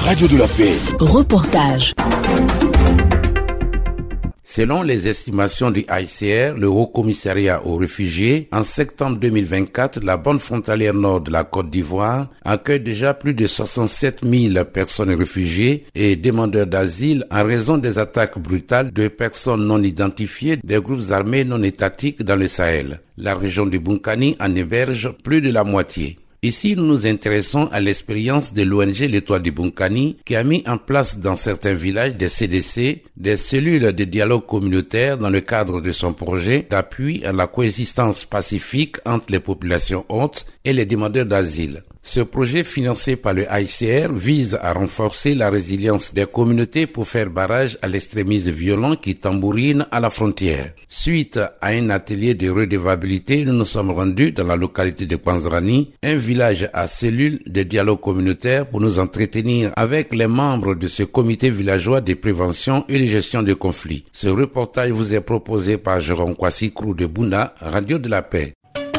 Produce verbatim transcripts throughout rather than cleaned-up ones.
Radio de la Paix. Reportage. Selon les estimations du H C R, le Haut Commissariat aux réfugiés, en septembre deux mille vingt-quatre, la bande frontalière nord de la Côte d'Ivoire accueille déjà plus de soixante-sept mille personnes réfugiées et demandeurs d'asile en raison des attaques brutales de personnes non identifiées des groupes armés non étatiques dans le Sahel. La région du Bunkani en héberge plus de la moitié. Ici, nous nous intéressons à l'expérience de l'O N G L'Étoile du Bunkani qui a mis en place dans certains villages des C D C, des cellules de dialogue communautaire dans le cadre de son projet d'appui à la coexistence pacifique entre les populations hôtes et les demandeurs d'asile. Ce projet financé par le H C R vise à renforcer la résilience des communautés pour faire barrage à l'extrémisme violent qui tambourine à la frontière. Suite à un atelier de redevabilité, nous nous sommes rendus dans la localité de Kwanzrani, un village à cellules de dialogue communautaire pour nous entretenir avec les membres de ce comité villageois de prévention et de gestion des conflits. Ce reportage vous est proposé par Jérôme Kwasi Krou de Bouna, Radio de la Paix.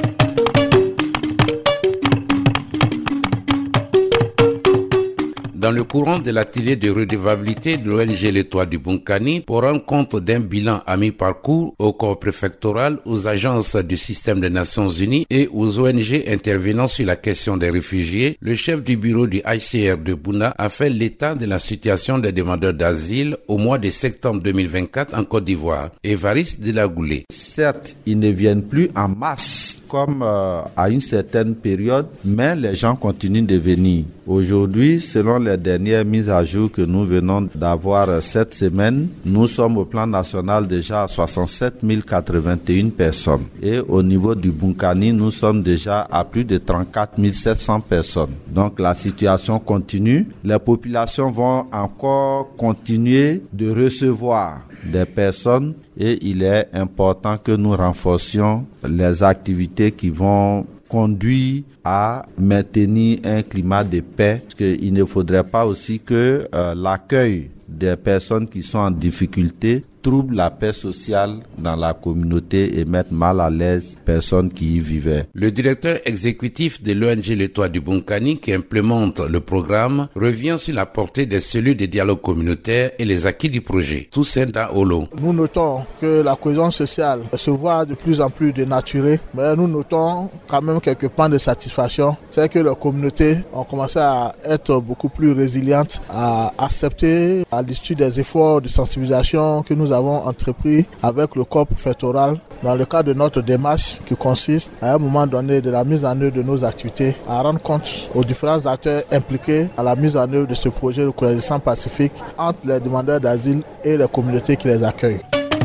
Dans le courant de l'atelier de redevabilité de l'O N G L'Étoile du Bunkani, pour rendre compte d'un bilan à mi-parcours au corps préfectoral, aux agences du système des Nations Unies et aux O N G intervenant sur la question des réfugiés, le chef du bureau du H C R de Bouna a fait l'état de la situation des demandeurs d'asile au mois de septembre deux mille vingt-quatre en Côte d'Ivoire. Évariste Delagoulé. Certes, ils ne viennent plus en masse comme euh, à une certaine période, mais les gens continuent de venir. Aujourd'hui, selon les dernières mises à jour que nous venons d'avoir cette semaine, nous sommes au plan national déjà à soixante-sept mille quatre-vingt-et-une personnes. Et au niveau du Bunkani, nous sommes déjà à plus de trente-quatre mille sept cents personnes. Donc la situation continue. Les populations vont encore continuer de recevoir des personnes et il est important que nous renforcions les activités qui vont conduire à maintenir un climat de paix, parce qu'il ne faudrait pas aussi que euh, l'accueil des personnes qui sont en difficulté trouble la paix sociale dans la communauté et mette mal à l'aise personnes qui y vivaient. Le directeur exécutif de l'O N G L'Étoile du Bunkani qui implémente le programme revient sur la portée des cellules de dialogue communautaire et les acquis du projet. Toussaint Olo. Nous notons que la cohésion sociale se voit de plus en plus dénaturée, mais nous notons quand même quelques points de satisfaction. C'est que les communautés ont commencé à être beaucoup plus résilientes, à accepter à l'issue des efforts de sensibilisation que nous avons entrepris avec le corps préfectoral dans le cadre de notre démarche qui consiste à un moment donné de la mise en œuvre de nos activités à rendre compte aux différents acteurs impliqués à la mise en œuvre de ce projet de coexistence pacifique entre les demandeurs d'asile et les communautés qui les accueillent.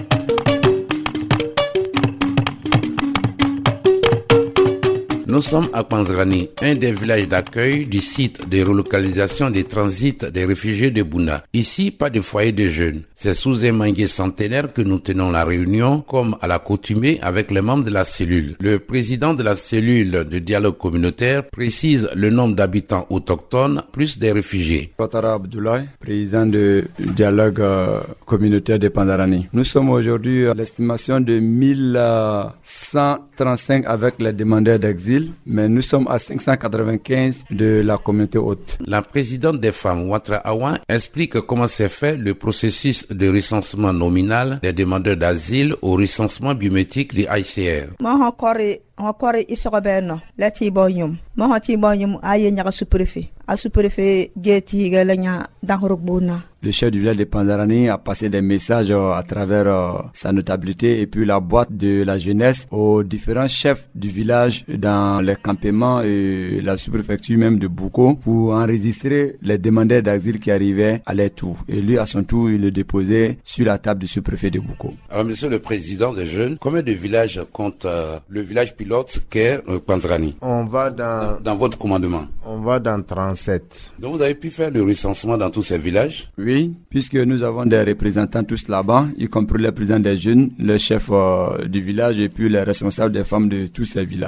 Nous sommes à Kwanzrani, un des villages d'accueil du site de relocalisation des transits des réfugiés de Bouna. Ici, pas de foyer de jeunes. C'est sous un manguier centenaire que nous tenons la réunion, comme à l'accoutumée avec les membres de la cellule. Le président de la cellule de dialogue communautaire précise le nombre d'habitants autochtones plus des réfugiés. Ouattara Abdoulaye, président du dialogue euh, communautaire de Panzrani. Nous sommes aujourd'hui à l'estimation de mille cent trente-cinq avec les demandeurs d'exil, mais nous sommes à cinq cent quatre-vingt-quinze de la communauté haute. La présidente des femmes, Ouattara Awan, explique comment s'est fait le processus de recensement nominal des demandeurs d'asile au recensement biométrique du H C R. Encore isobeno lati bonyum mo hati bonyum aye nyaka sous-préfet a sous-préfet geti galanya dangrobuna. Le chef du village de Panzrani a passé des messages euh, à travers euh, sa notabilité et puis la boîte de la jeunesse aux différents chefs du village dans les campements et la sous-préfecture même de Bouko pour enregistrer les demandeurs d'asile qui arrivaient à leur tour. Et lui, à son tour, il le déposait sur la table du sous-préfet de Bouko. Alors, monsieur le président des jeunes, combien de villages compte euh, le village pilote qu'est euh, Kwanzrani? On va dans, dans... Dans votre commandement? On va dans trente-sept. Donc, vous avez pu faire le recensement dans tous ces villages? Oui, puisque nous avons des représentants tous là-bas, y compris les présidents des jeunes, le chef euh, du village et puis les responsables des femmes de tous ces villages.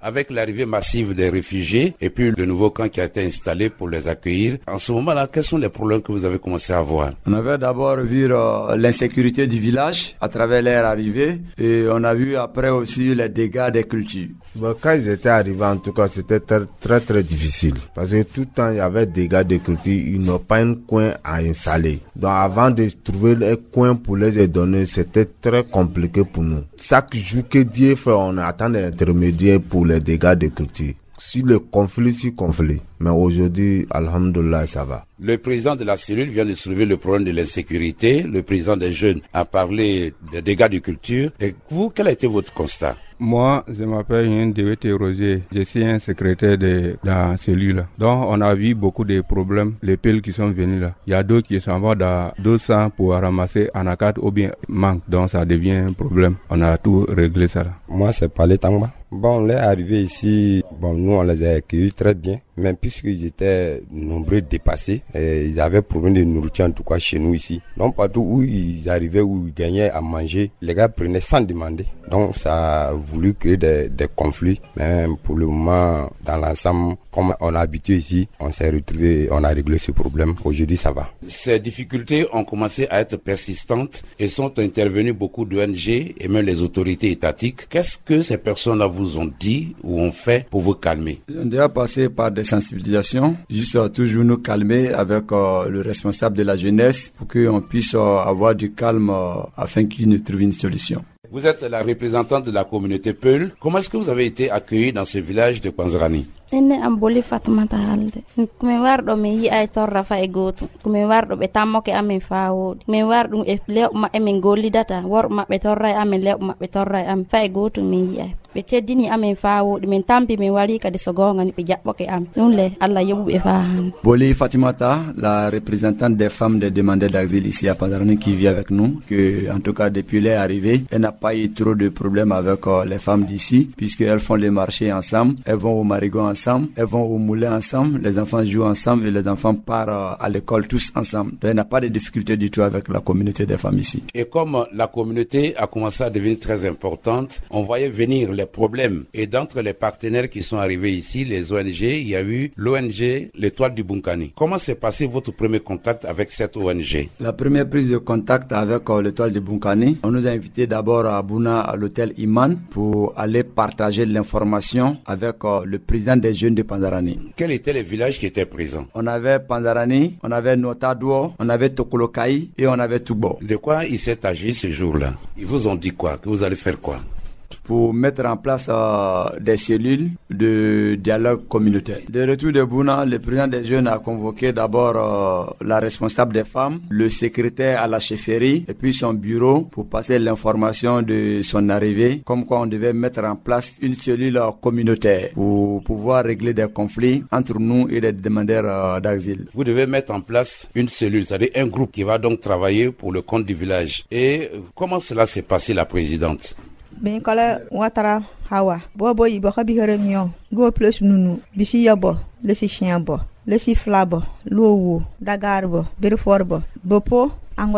avec l'arrivée massive des réfugiés et puis le nouveau camp qui a été installé pour les accueillir, en ce moment-là, quels sont les problèmes que vous avez commencé à voir? On avait d'abord vu euh, l'insécurité du village à travers leur arrivée et on a vu après aussi les dégâts des cultures. Bon, quand ils étaient arrivés, en tout cas, c'était très, très, très difficile. Parce que tout le temps, il y avait des dégâts de culture. Ils n'ont pas un coin à installer. Donc, avant de trouver un coin pour les donner, c'était très compliqué pour nous. Chaque jour que Dieu fait, on attend des intermédiaires pour les dégâts de culture. Si le conflit, si conflit. Mais aujourd'hui, alhamdoulilah, ça va. Le président de la cellule vient de soulever le problème de l'insécurité. Le président des jeunes a parlé des dégâts de culture. Et vous, quel a été votre constat? Moi, je m'appelle Yen Dewete Roger. Je suis un secrétaire de la cellule. Donc, on a vu beaucoup de problèmes, les piles qui sont venus là. Il y a d'autres qui s'en vont dans deux cents pour ramasser en acade ou bien manque. Donc, ça devient un problème. On a tout réglé ça là. Moi, c'est Palais Tangba. Bon, on est arrivé ici. Bon, nous, on les a accueillis très bien. Mais puisqu'ils étaient nombreux dépassés, et ils avaient problème de nourriture, en tout cas chez nous ici. Donc, partout où ils arrivaient, où ils gagnaient à manger, les gars prenaient sans demander. Donc, ça a voulu créer des, des conflits. Mais pour le moment, dans l'ensemble, comme on a habitué ici, on s'est retrouvé, on a réglé ce problème. Aujourd'hui, ça va. Ces difficultés ont commencé à être persistantes et sont intervenues beaucoup d'O N G et même les autorités étatiques. Qu'est-ce que ces personnes-là vous ont dit ou ont fait pour vous calmer? Ils ont déjà passé par des sensibilisations, juste euh, toujours nous calmer avec euh, le responsable de la jeunesse pour qu'on puisse euh, avoir du calme euh, afin qu'il nous trouve une solution. Vous êtes la représentante de la communauté Peul. Comment est-ce que vous avez été accueilli dans ce village de Panzrani? ene am boli Fatmata halde kumi wardo me yi ay torra fa e goto kumi wardo be tammoke amen faawodi mi wardo e lew ma e min gollidata wor mabbe torra e amen lew mabbe torra e am fa e goto mi yi ay be teddini amen faawodi min tampi min wali kadi so gonga ni be jabboke am dum le Allah yobu e faahan. Boli Fatimata, la représentante des femmes des demandeurs d'asile ici à Panzrani qui vit avec nous, que en tout cas depuis leur arrivée, elle n'a pas eu trop de problèmes avec euh, les femmes d'ici puisqu'elles font les marchés ensemble, elles vont au marigot ensemble. Ensemble, elles vont au moulin ensemble, les enfants jouent ensemble et les enfants partent à l'école tous ensemble. Donc il n'y a pas de difficulté du tout avec la communauté des femmes ici. Et comme la communauté a commencé à devenir très importante, on voyait venir les problèmes. Et d'entre les partenaires qui sont arrivés ici, les O N G, il y a eu l'O N G L'Étoile du Bunkani. Comment s'est passé votre premier contact avec cette O N G? La première prise de contact avec euh, l'Étoile du Bunkani, on nous a invités d'abord à Bouna, à l'hôtel Iman, pour aller partager l'information avec euh, le président des jeunes de Panzrani. Quels étaient les villages qui étaient présents? On avait Panzrani, on avait Notadouo, on avait Tokolokai et on avait Toubo. De quoi il s'est agi ce jour-là? Ils vous ont dit quoi? Que vous allez faire quoi? Pour mettre en place euh, des cellules de dialogue communautaire. De retour de Bouna, le président des jeunes a convoqué d'abord euh, la responsable des femmes, le secrétaire à la chefferie et puis son bureau pour passer l'information de son arrivée, comme quoi on devait mettre en place une cellule euh, communautaire pour pouvoir régler des conflits entre nous et les demandeurs euh, d'asile. Vous devez mettre en place une cellule, c'est-à-dire un groupe qui va donc travailler pour le compte du village. Et comment cela s'est passé, la présidente? Ben kala watara hawa bobo yi baka bi heremion go plus nunu bisi yabo lesi chiabo lesi flabo lowo dagarbo berforbo bopo.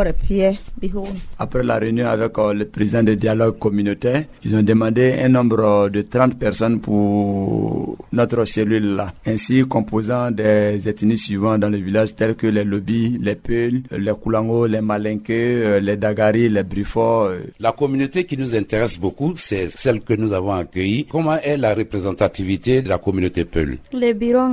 Après la réunion avec euh, le président du dialogue communautaire, ils ont demandé un nombre de trente personnes pour notre cellule là, ainsi composant des ethnies suivantes dans le village telles que les Lobis, les Peuls, les Koulango, les Malinke, euh, les Dagari, les Brifo. Euh. La communauté qui nous intéresse beaucoup, c'est celle que nous avons accueillie. Comment est la représentativité de la communauté Peul? Les bureaux,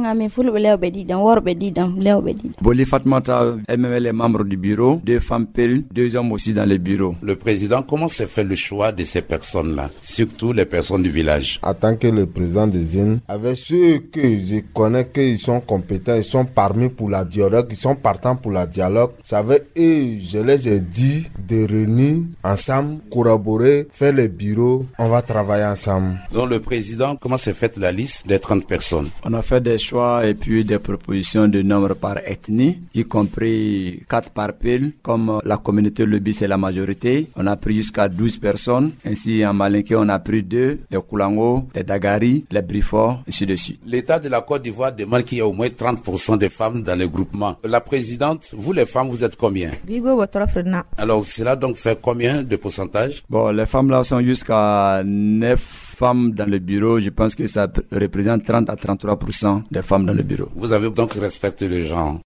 Boli Fatmata, elle-même les membres du bureau. Deux femmes Peul, deux hommes aussi dans les bureaux. Le président, comment s'est fait le choix de ces personnes-là, surtout les personnes du village? En tant que le président des Z I N, avec ceux que je connais qu'ils sont compétents, ils sont parmi pour la dialogue, ils sont partants pour la dialogue. Ça veut et je les ai dit de réunir ensemble, collaborer, faire les bureaux, on va travailler ensemble. Donc le président, comment s'est faite la liste des trente personnes? On a fait des choix et puis des propositions de nombre par ethnie, y compris quatre par Peul, comme la communauté Lebi c'est la majorité, on a pris jusqu'à douze personnes. Ainsi en Malinké on a pris deux, les Koulango, les Dagari, les Brifort, ainsi de suite. L'État de la Côte d'Ivoire demande qu'il y ait au moins trente pour cent de femmes dans les groupements. La présidente, vous les femmes, vous êtes combien? Alors cela donc fait combien de pourcentage? Bon, les femmes là sont jusqu'à neuf femmes dans le bureau. Je pense que ça représente trente à trente-trois pour cent des femmes dans le bureau. Vous avez donc respecté les gens.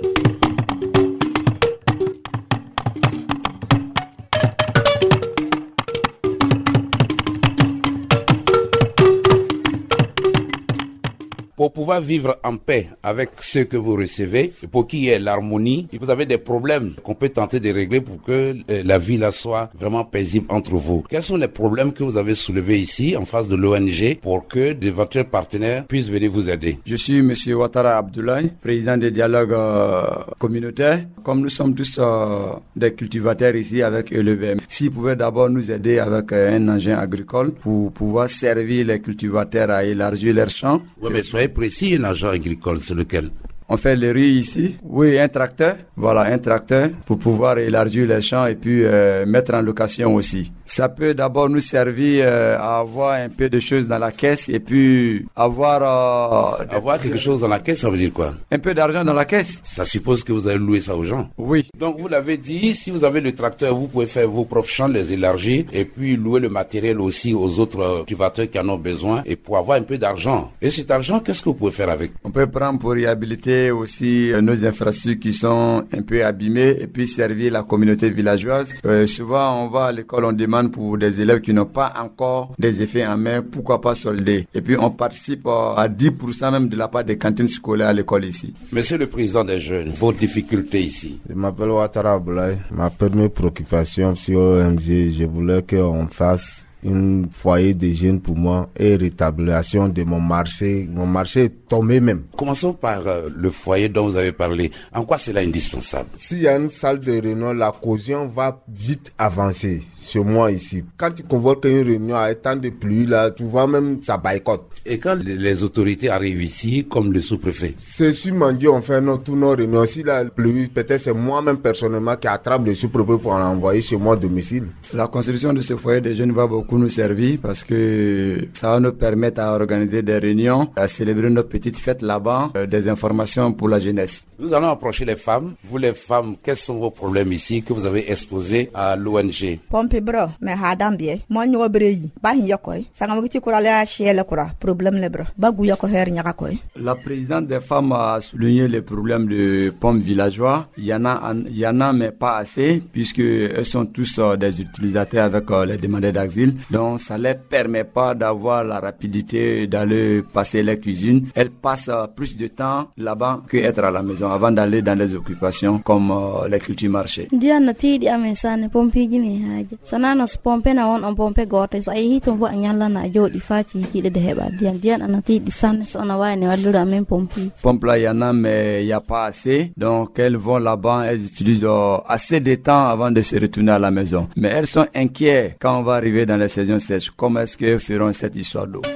Pour pouvoir vivre en paix avec ceux que vous recevez, pour qu'il y ait l'harmonie, vous avez des problèmes qu'on peut tenter de régler pour que la vie là soit vraiment paisible entre vous. Quels sont les problèmes que vous avez soulevés ici en face de l'O N G pour que d'éventuels partenaires puissent venir vous aider? Je suis M. Ouattara Abdoulaye, président des dialogues euh, communautaires. Comme nous sommes tous euh, des cultivateurs ici avec L V M, s'ils pouvaient d'abord nous aider avec euh, un engin agricole pour pouvoir servir les cultivateurs à élargir leurs champs. Oui, mais soyez précis, un agent agricole, c'est lequel? On fait les riz ici. Oui, un tracteur. Voilà, un tracteur pour pouvoir élargir les champs et puis euh, mettre en location aussi. Ça peut d'abord nous servir euh, à avoir un peu de choses dans la caisse et puis avoir... Euh, avoir quelque chose dans la caisse, ça veut dire quoi? Un peu d'argent dans la caisse. Ça suppose que vous allez louer ça aux gens? Oui. Donc vous l'avez dit, si vous avez le tracteur, vous pouvez faire vos propres champs, les élargir et puis louer le matériel aussi aux autres cultivateurs qui en ont besoin et pour avoir un peu d'argent. Et cet argent, qu'est-ce que vous pouvez faire avec? On peut prendre pour réhabiliter aussi euh, nos infrastructures qui sont un peu abîmées et puis servir la communauté villageoise. Euh, souvent, on va à l'école, on demande pour des élèves qui n'ont pas encore des effets en main, pourquoi pas solder. Et puis, on participe euh, à dix pour cent même de la part des cantines scolaires à l'école ici. Monsieur le président des jeunes, vos difficultés ici? Je m'appelle Ouattara Abdoulaye. Ma première préoccupation sur O M G, je voulais qu'on fasse un foyer de jeunes pour moi et rétablissement de mon marché. Mon marché est tombé même. Commençons par euh, le foyer dont vous avez parlé. En quoi c'est là indispensable? S'il y a une salle de réunion, la cohésion va vite avancer. Chez moi ici, quand tu convoques une réunion à temps de pluie, là, tu vois même ça boycotte. Et quand les autorités arrivent ici, comme le sous-préfet? C'est sur Mandieu, on fait nos, tous nos réunions. Si la pluie, peut-être c'est moi-même personnellement qui attrape le sous-préfet pour l'envoyer chez moi à domicile. La construction de ce foyer de jeunes va beaucoup nous servir parce que ça va nous permettre à organiser des réunions, à célébrer nos petites fêtes là-bas, euh, des informations pour la jeunesse. Nous allons approcher les femmes. Vous les femmes, quels sont vos problèmes ici que vous avez exposés à l'O N G? Bro, mais hadambie, moi n'y obrei, bah yakoy, sangamaki kurale a chier kura, problème le bro, bagou yako her nyakakoy. La présidente des femmes a souligné les problèmes de pommes villageois. Il y en a, il y en a, mais pas assez, puisque elles sont tous euh, des utilisateurs avec euh, les demandeurs d'asile. Donc, ça les permet pas d'avoir la rapidité d'aller passer les cuisines. Elles passent euh, plus de temps là-bas que être à la maison avant d'aller dans les occupations comme euh, les cultures marchés. Diana ti di amensane pompi gimi haje. Sanana spompe na on on pompe gote so ay hito bo nyalla na jodi faci ci de heba dian dian anati di sanne so na wa ne wadura même pompi. Pompe là y en a mais il y a pas assez. Donc elles vont là-bas, elles utilisent euh, assez de temps avant de se retourner à la maison. Mais elles sont inquiètes quand on va arriver dans les saisons sèches. Comment est-ce qu'elles feront cette histoire d'eau?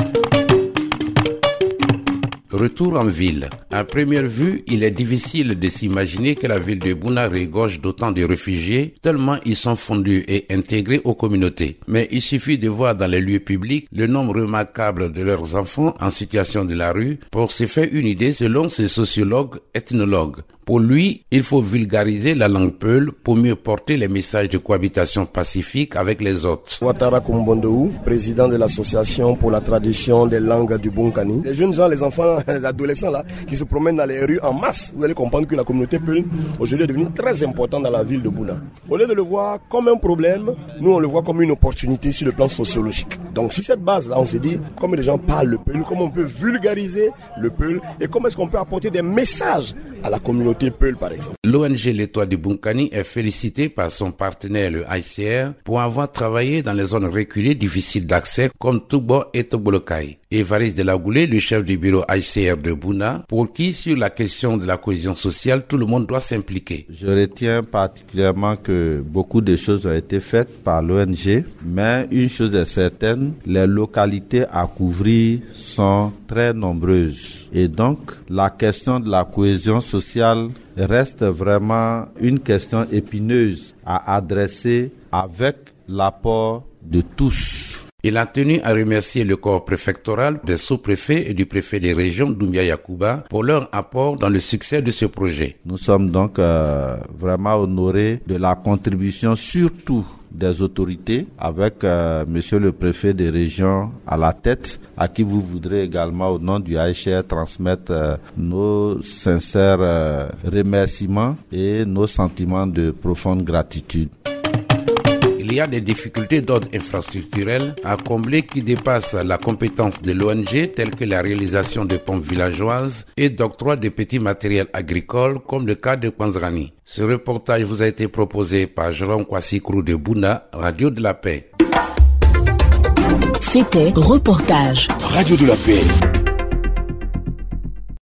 Retour en ville. À première vue, il est difficile de s'imaginer que la ville de Bouna regorge d'autant de réfugiés, tellement ils sont fondus et intégrés aux communautés. Mais il suffit de voir dans les lieux publics le nombre remarquable de leurs enfants en situation de la rue pour se faire une idée selon ce sociologue ethnologue. Pour lui, il faut vulgariser la langue peul pour mieux porter les messages de cohabitation pacifique avec les autres. Ouattara Kumbondou, président de l'association pour la tradition des langues du Bunkani. Les jeunes gens, les enfants, les adolescents là, qui se promènent dans les rues en masse, vous allez comprendre que la communauté peul aujourd'hui est devenue très importante dans la ville de Bouna. Au lieu de le voir comme un problème, nous on le voit comme une opportunité sur le plan sociologique. Donc sur cette base là, on s'est dit, comme les gens parlent le peul, comment on peut vulgariser le peul et comment est-ce qu'on peut apporter des messages à la communauté Peul, par exemple. L'O N G L'Étoile du Bunkani est félicité par son partenaire le I C R pour avoir travaillé dans les zones reculées difficiles d'accès comme Toubo et Tobolokai. Évariste Delagoulé, le chef du bureau I C R de Bouna, pour qui sur la question de la cohésion sociale, tout le monde doit s'impliquer. Je retiens particulièrement que beaucoup de choses ont été faites par l'O N G, mais une chose est certaine, jeunes, les localités à couvrir sont très nombreuses. Et donc, la question de la cohésion sociale reste vraiment une question épineuse à adresser avec l'apport de tous. Il a tenu à remercier le corps préfectoral, des sous-préfets et du préfet des régions Doumbia Yacouba pour leur apport dans le succès de ce projet. Nous sommes donc euh, vraiment honorés de la contribution surtout des autorités avec euh, monsieur le préfet des régions à la tête, à qui vous voudrez également au nom du A H R transmettre euh, nos sincères euh, remerciements et nos sentiments de profonde gratitude. Il y a des difficultés d'ordre infrastructurel à combler qui dépassent la compétence de l'O N G, telles que la réalisation de pompes villageoises et d'octroi de petits matériels agricoles, comme le cas de Kwanzrani. Ce reportage vous a été proposé par Jérôme Kwasikrou de Bouna, Radio de la Paix. C'était Reportage. Radio de la Paix.